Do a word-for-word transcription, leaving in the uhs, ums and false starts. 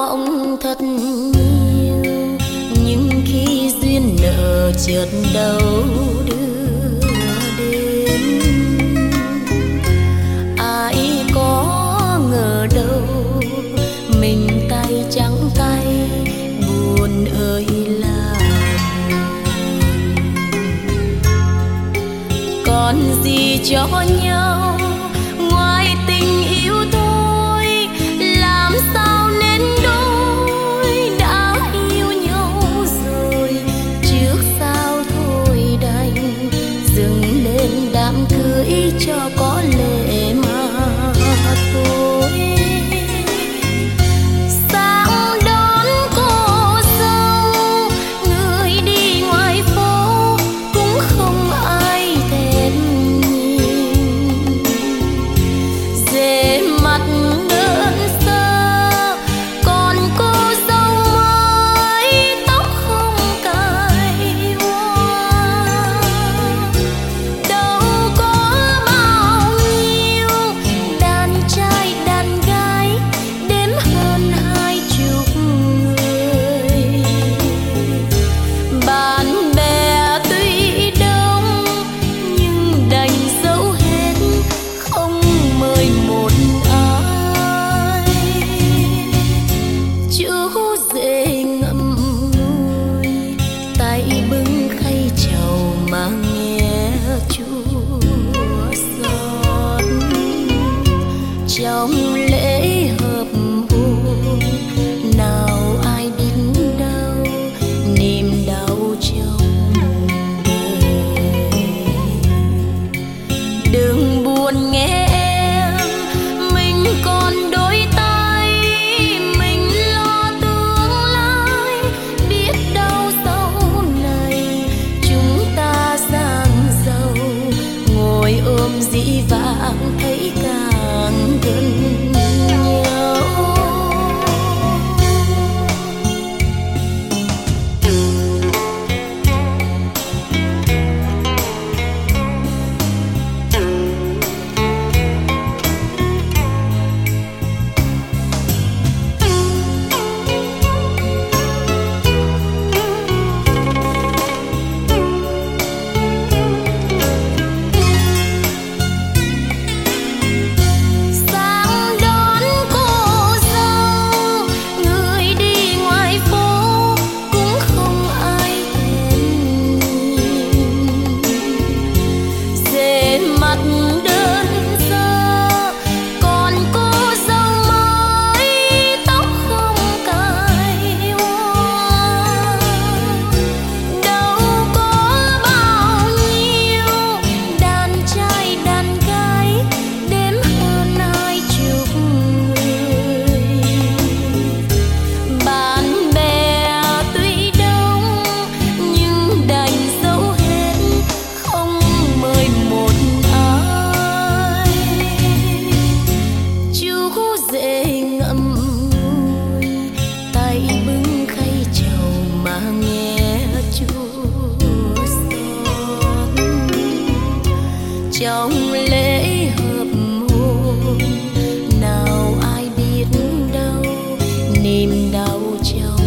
mộng thật nhiều, nhưng khi duyên nợ chợt đâu đưa đến. Ai có ngờ đâu mình tay trắng tay buồn ơi là còn gì cho nhau ngoài tình yêu thôi. Làm sao nên đôi đã yêu nhau rồi, trước sau thôi đành dừng lên đám cưới cho có lệ mà thôi. Sáng đón cô dâu người đi ngoài phố cũng không ai thèm nhìn, dề mặt đơn sơ còn cô dâu mới tóc không cài hoa. Đâu có bao nhiêu đàn trai đàn gái đếm hơn hai chục người. Bạn bè tuy đông nhưng đành giấu hết không mời một ai. Chú rể ngậm ngùi tay bưng khay trầu mà nghe chua xót. Trong lễ hợp hôn nào ai biết đâu niềm đau trong đời. Đừng buồn nghe em, mình còn đôi tay, mình lo tương lai. Biết đâu sau này chúng ta giang giàu, ngồi ôm dĩ vãng thấy càng gần nhau. Sáng đón cô dâu người đi ngoài phố cũng không ai thèm nhìn, dề mặt đơn sơ còn cô dâu mới tóc không cài hoa. Đâu có bao nhiêu đàn trai đàn gái đếm hơn hai chục người. Bạn bè tuy đông nhưng đành giấu hết không mời một ai. Chú rể ngậm ngùi tay bưng khay trầu mà nghe chua xót. Trong lễ hợp hôn nào ai biết đâu niềm đau trong